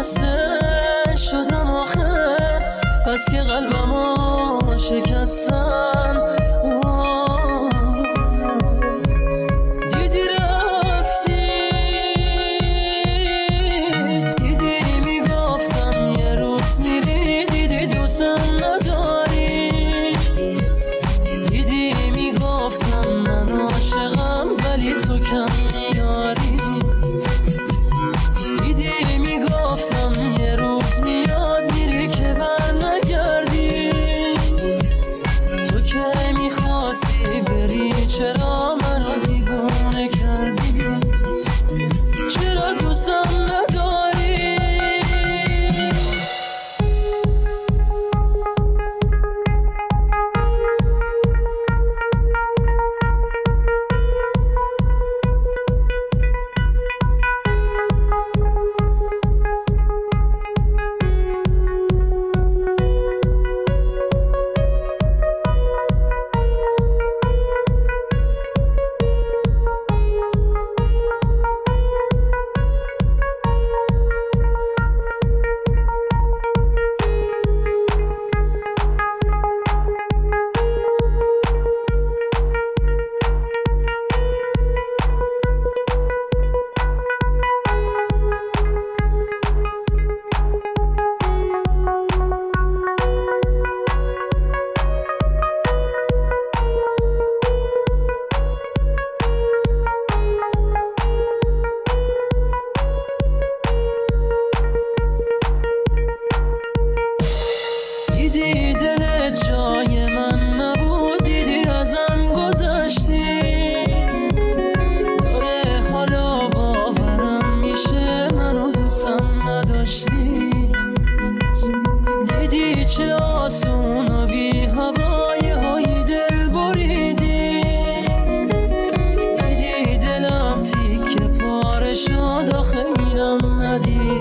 خسته شدم آخه، بس که قلبمو شکستن. دیدی رفتی، دیدی میگفتم یه روز میری، دیدی دوستم نداری، دیدی میگفتم من عاشقم ولی تو کم میاری، دیدی میگفتم یه روز میاد میری که بر نگردی، تو که میخواستی بری چرا منو دیوونه کردی، چرا دوستم نداری. دیدی دل جای من نبود، دیدی ازم گذشتی، داره حالا باورم میشه منو دوستم نداشتی، دیدی چه آسون و بی هوای های دل بریدی، دیدی دلم تیکه پاره شد آخه اینم ندیدی.